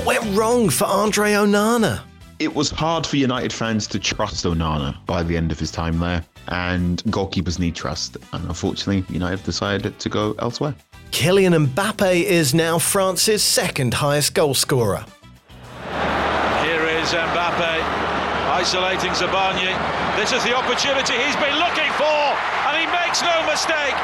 What went wrong for Andre Onana? It was hard for United fans to trust Onana by the end of his time there, and goalkeepers need trust, and unfortunately United decided to go elsewhere. Kylian Mbappe is now France's second highest goal scorer. Here is Mbappe isolating Zabarnyi. This is the opportunity he's been looking for, and he makes no mistake.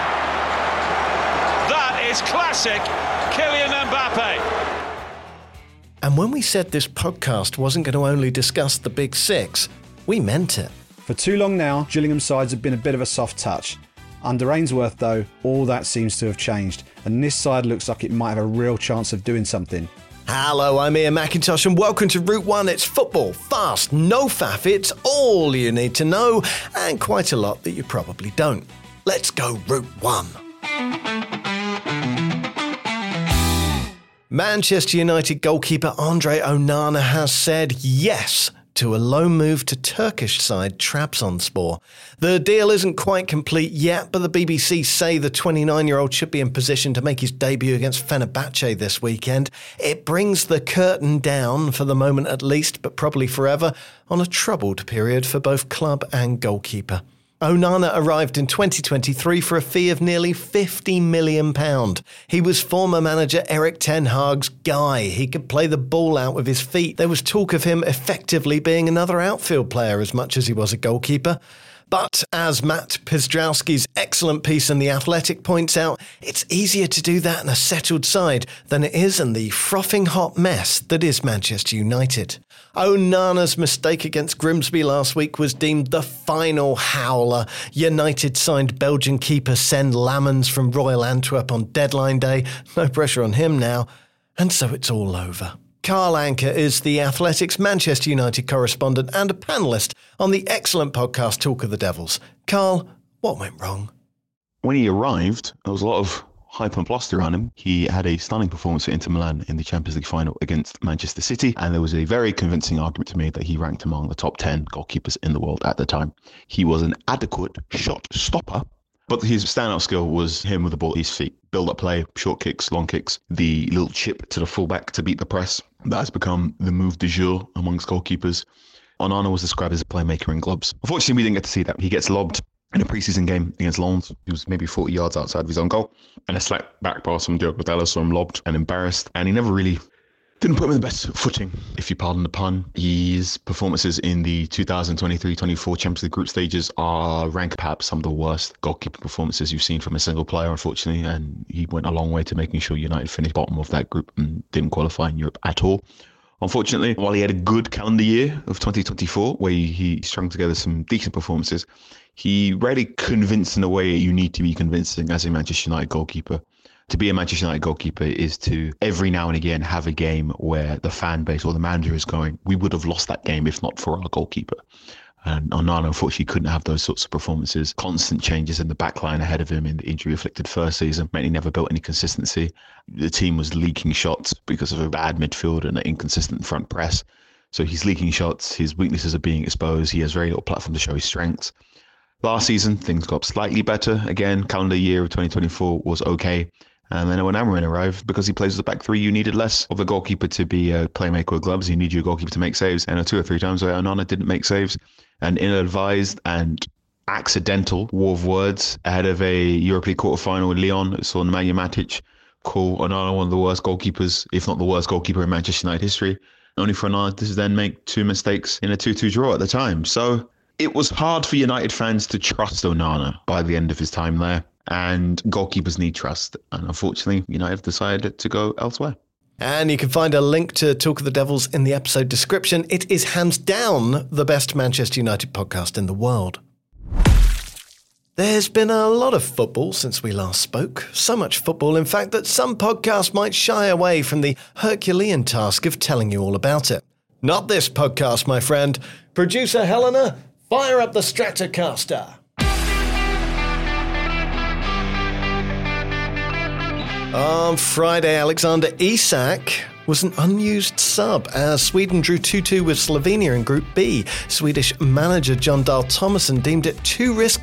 That is classic Kylian Mbappe. And when we said this podcast wasn't going to only discuss the Big Six, we meant it. For too long now, Gillingham's sides have been a bit of a soft touch. Under Ainsworth, though, all that seems to have changed, and this side looks like it might have a real chance of doing something. Hello, I'm Ian McIntosh and welcome to Route 1. It's football, fast, no faff, it's all you need to know, and quite a lot that you probably don't. Let's go Route 1. Manchester United goalkeeper Andre Onana has said yes to a loan move to Turkish side Trabzonspor. The deal isn't quite complete yet, but the BBC say the 29-year-old should be in position to make his debut against Fenerbahce this weekend. It brings the curtain down, for the moment at least, but probably forever, on a troubled period for both club and goalkeeper. Onana arrived in 2023 for a fee of nearly £50 million. He was former manager Erik ten Hag's guy. He could play the ball out with his feet. There was talk of him effectively being another outfield player as much as he was a goalkeeper. But as Matt Pizdralski's excellent piece in The Athletic points out, it's easier to do that in a settled side than it is in the frothing hot mess that is Manchester United. Onana's mistake against Grimsby last week was deemed the final howler. United signed Belgian keeper Sen Lammens from Royal Antwerp on deadline day. No pressure on him now. And so it's all over. Carl Anker is The Athletic's Manchester United correspondent and a panellist on the excellent podcast Talk of the Devils. Carl, what went wrong? When he arrived, there was a lot of hype and bluster around him. He had a stunning performance at Inter Milan in the Champions League final against Manchester City, and there was a very convincing argument to me that he ranked among the top 10 goalkeepers in the world at the time. He was an adequate shot stopper, but his standout skill was him with the ball at his feet. Build-up play, short kicks, long kicks, the little chip to the fullback to beat the press. That has become the move du jour amongst goalkeepers. Onana was described as a playmaker in globs. Unfortunately, we didn't get to see that. He gets lobbed in a pre-season game against Lens. He was maybe 40 yards outside of his own goal. And a slack back pass from Diogo Dalot saw him lobbed and embarrassed. And he never really didn't put him in the best footing, if you pardon the pun. His performances in the 2023-24 Champions League group stages are ranked perhaps some of the worst goalkeeper performances you've seen from a single player, unfortunately. And he went a long way to making sure United finished bottom of that group and didn't qualify in Europe at all. Unfortunately, while he had a good calendar year of 2024, where he strung together some decent performances, he rarely convinced in the way you need to be convincing as a Manchester United goalkeeper. To be a Manchester United goalkeeper is to every now and again have a game where the fan base or the manager is going, we would have lost that game if not for our goalkeeper. And Onana, unfortunately, couldn't have those sorts of performances. Constant changes in the back line ahead of him in the injury-afflicted first season meant he never built any consistency. The team was leaking shots because of a bad midfield and an inconsistent front press. So he's leaking shots, his weaknesses are being exposed, he has very little platform to show his strengths. Last season, things got slightly better. Again, calendar year of 2024 was okay. And then when Amorim arrived, because he plays with the back three, you needed less of a goalkeeper to be a playmaker with gloves. You need your goalkeeper to make saves. And 2 or 3 times where Onana didn't make saves. An ill-advised and accidental war of words ahead of a Europa League quarter-final with Lyon. Saw Nemanja Matic call Onana one of the worst goalkeepers, if not the worst goalkeeper in Manchester United history. Only for Onana to then make 2 mistakes in a 2-2 draw at the time. So it was hard for United fans to trust Onana by the end of his time there. And goalkeepers need trust. And unfortunately, United decided to go elsewhere. And you can find a link to Talk of the Devils in the episode description. It is hands down the best Manchester United podcast in the world. There's been a lot of football since we last spoke. So much football, in fact, that some podcasts might shy away from the Herculean task of telling you all about it. Not this podcast, my friend. Producer Helena, fire up the Stratocaster. On Friday, Alexander Isak was an unused sub as Sweden drew 2-2 with Slovenia in Group B. Swedish manager Jon Dahl Tomasson deemed it too risky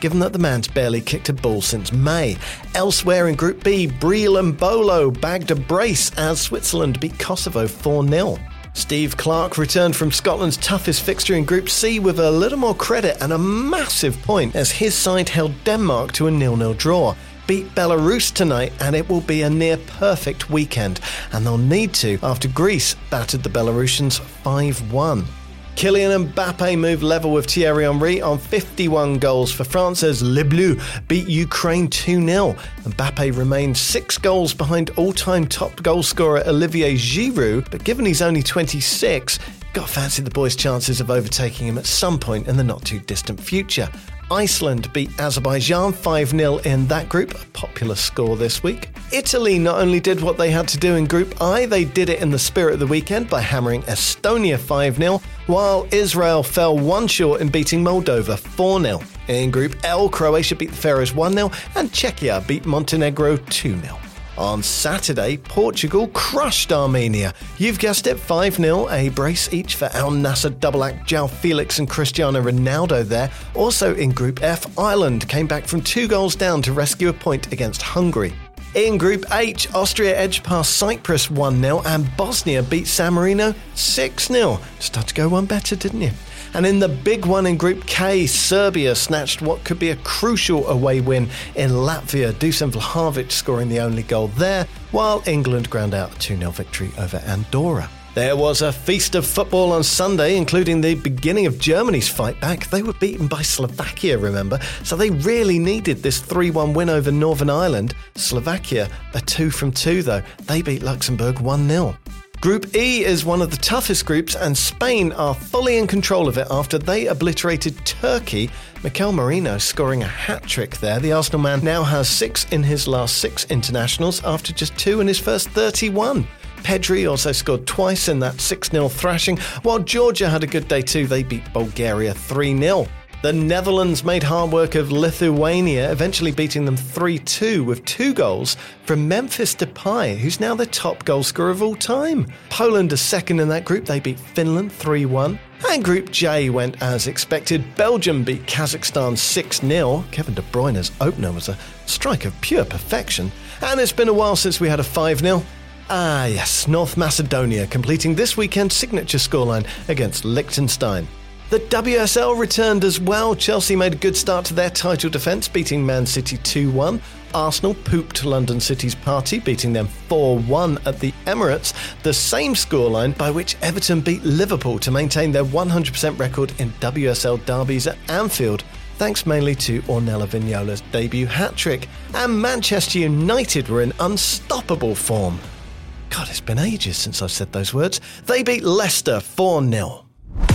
given that the man's barely kicked a ball since May. Elsewhere in Group B, Breel and Bolo bagged a brace as Switzerland beat Kosovo 4-0. Steve Clarke returned from Scotland's toughest fixture in Group C with a little more credit and a massive point as his side held Denmark to a 0-0 draw. Beat Belarus tonight and it will be a near perfect weekend, and they'll need to after Greece battered the Belarusians 5-1. Kylian Mbappe moved level with Thierry Henry on 51 goals for France as Les Bleus beat Ukraine 2-0. Mbappe remained 6 goals behind all-time top goalscorer Olivier Giroud, but given he's only 26, got to fancy the boy's chances of overtaking him at some point in the not-too-distant future. Iceland beat Azerbaijan 5-0 in that group, a popular score this week. Italy not only did what they had to do in Group I, they did it in the spirit of the weekend by hammering Estonia 5-0, while Israel fell one short in beating Moldova 4-0. In Group L, Croatia beat the Faroes 1-0 and Czechia beat Montenegro 2-0. On Saturday, Portugal crushed Armenia. You've guessed it, 5-0, a brace each for Al Nassr double act João Felix and Cristiano Ronaldo there. Also in Group F, Ireland came back from 2 goals down to rescue a point against Hungary. In Group H, Austria edged past Cyprus 1-0 and Bosnia beat San Marino 6-0. Just had to go one better, didn't you? And in the big one in Group K, Serbia snatched what could be a crucial away win in Latvia, Dusan Vlahovic scoring the only goal there, while England ground out a 2-0 victory over Andorra. There was a feast of football on Sunday, including the beginning of Germany's fight back. They were beaten by Slovakia, remember, so they really needed this 3-1 win over Northern Ireland. Slovakia are 2 from 2 though. They beat Luxembourg 1-0. Group E is one of the toughest groups and Spain are fully in control of it after they obliterated Turkey. Mikel Merino scoring a hat-trick there. The Arsenal man now has 6 in his last 6 internationals after just 2 in his first 31. Pedri also scored twice in that 6-0 thrashing, while Georgia had a good day too. They beat Bulgaria 3-0. The Netherlands made hard work of Lithuania, eventually beating them 3-2 with 2 goals from Memphis Depay, who's now the top goalscorer of all time. Poland are second in that group. They beat Finland 3-1. And Group J went as expected. Belgium beat Kazakhstan 6-0. Kevin De Bruyne's opener was a strike of pure perfection. And it's been a while since we had a 5-0. Ah yes, North Macedonia completing this weekend's signature scoreline against Liechtenstein. The WSL returned as well. Chelsea made a good start to their title defence, beating Man City 2-1. Arsenal pooped London City's party, beating them 4-1 at the Emirates, the same scoreline by which Everton beat Liverpool to maintain their 100% record in WSL derbies at Anfield, thanks mainly to Ornella Vignola's debut hat-trick. And Manchester United were in unstoppable form. God, it's been ages since I've said those words. They beat Leicester 4-0.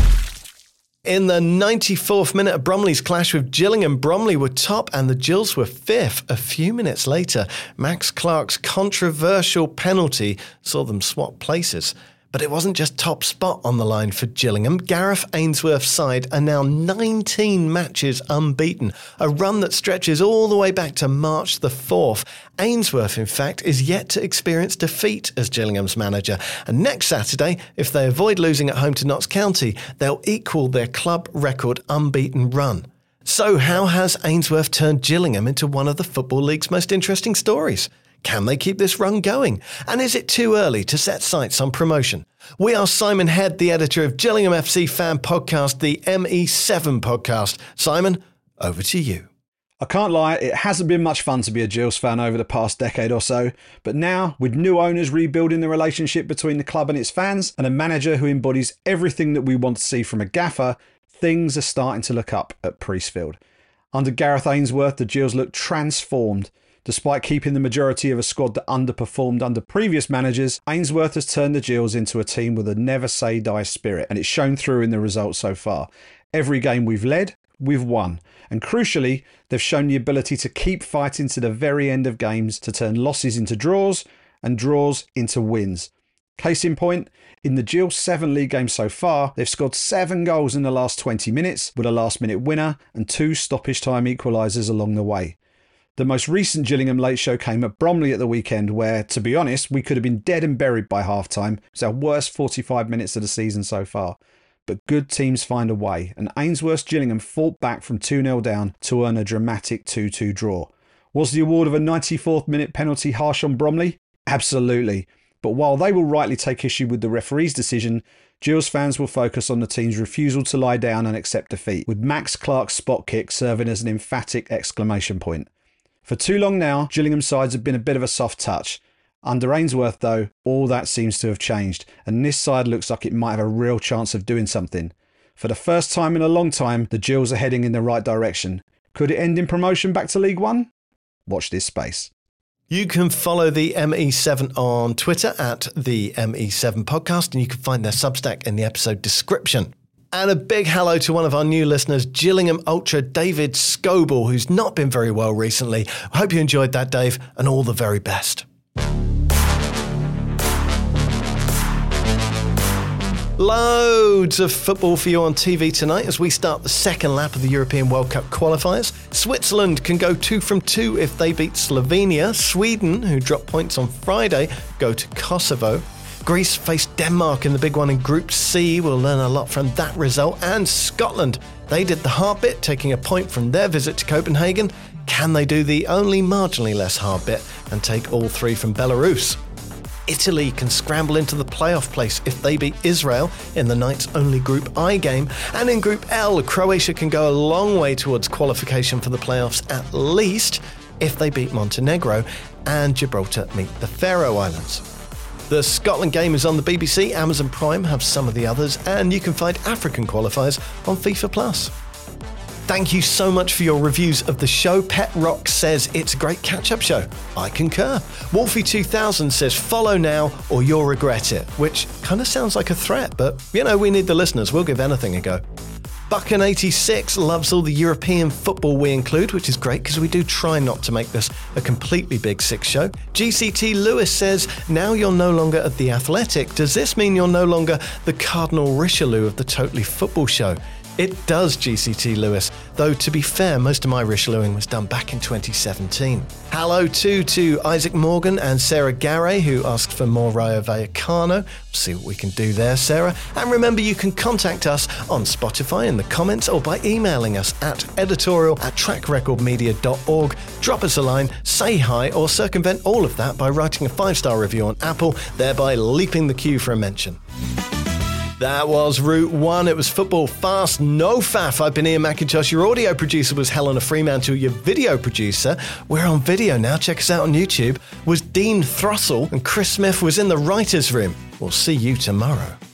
In the 94th minute of Bromley's clash with Gillingham, Bromley were top and the Gills were 5th. A few minutes later, Max Clark's controversial penalty saw them swap places. But it wasn't just top spot on the line for Gillingham. Gareth Ainsworth's side are now 19 matches unbeaten, a run that stretches all the way back to March the 4th. Ainsworth, in fact, is yet to experience defeat as Gillingham's manager. And next Saturday, if they avoid losing at home to Notts County, they'll equal their club record unbeaten run. So how has Ainsworth turned Gillingham into one of the Football League's most interesting stories? Can they keep this run going? And is it too early to set sights on promotion? We are Simon Head, the editor of Gillingham FC fan podcast, the ME7 podcast. Simon, over to you. I can't lie, it hasn't been much fun to be a Gills fan over the past decade or so, but now, with new owners rebuilding the relationship between the club and its fans, and a manager who embodies everything that we want to see from a gaffer, things are starting to look up at Priestfield. Under Gareth Ainsworth, the Gills look transformed. Despite keeping the majority of a squad that underperformed under previous managers, Ainsworth has turned the Gills into a team with a never-say-die spirit, and it's shown through in the results so far. Every game we've led, we've won. And crucially, they've shown the ability to keep fighting to the very end of games, to turn losses into draws and draws into wins. Case in point, in the Gills 7 league games so far, they've scored 7 goals in the last 20 minutes, with a last-minute winner and 2 stoppage-time equalisers along the way. The most recent Gillingham late show came at Bromley at the weekend where, to be honest, we could have been dead and buried by half-time. It was our worst 45 minutes of the season so far. but good teams find a way, and Ainsworth's Gillingham fought back from 2-0 down to earn a dramatic 2-2 draw. Was the award of a 94th minute penalty harsh on Bromley? Absolutely. But while they will rightly take issue with the referee's decision, Gills fans will focus on the team's refusal to lie down and accept defeat, with Max Clark's spot kick serving as an emphatic exclamation point. For too long now, Gillingham sides have been a bit of a soft touch. Under Ainsworth, though, all that seems to have changed, and this side looks like it might have a real chance of doing something. For the first time in a long time, the Gills are heading in the right direction. Could it end in promotion back to League One? Watch this space. You can follow the ME7 on Twitter at the ME7 Podcast, and you can find their Substack in the episode description. And a big hello to one of our new listeners, Gillingham Ultra David Scoble, who's not been very well recently. I hope you enjoyed that, Dave, and all the very best. Loads of football for you on TV tonight as we start the second lap of the European World Cup qualifiers. Switzerland can go 2 from 2 if they beat Slovenia. Sweden, who dropped points on Friday, go to Kosovo. Greece face Denmark in the big one in Group C. We'll learn a lot from that result. And Scotland, they did the hard bit, taking a point from their visit to Copenhagen. Can they do the only marginally less hard bit and take all 3 from Belarus? Italy can scramble into the playoff place if they beat Israel in the night's only Group I game. And in Group L, Croatia can go a long way towards qualification for the playoffs at least if they beat Montenegro and Gibraltar meet the Faroe Islands. The Scotland game is on the BBC, Amazon Prime have some of the others, and you can find African qualifiers on FIFA Plus. Thank you so much for your reviews of the show. Pet Rock says it's a great catch-up show. I concur. Wolfie2000 says follow now or you'll regret it, which kind of sounds like a threat, but you know, we need the listeners. We'll give anything a go. Buckin86 loves all the European football we include, which is great because we do try not to make this a completely Big Six show. GCT Lewis says, now you're no longer at The Athletic. Does this mean you're no longer the Cardinal Richelieu of the Totally Football Show? It does, GCT Lewis, though to be fair, most of my Richelieuing was done back in 2017. Hello too to Isaac Morgan and Sarah Garay, who asked for more Rayo Vallecano. See what we can do there, Sarah. And remember, you can contact us on Spotify in the comments or by emailing us at editorial@trackrecordmedia.org. Drop us a line, say hi, or circumvent all of that by writing a 5-star review on Apple, thereby leaping the queue for a mention. That was Route 1. It was football fast, no faff. I've been Ian McIntosh. Your audio producer was Helena Fremantle. Your video producer, we're on video now, check us out on YouTube, was Dean Thrussell, and Chris Smith was in the writer's room. We'll see you tomorrow.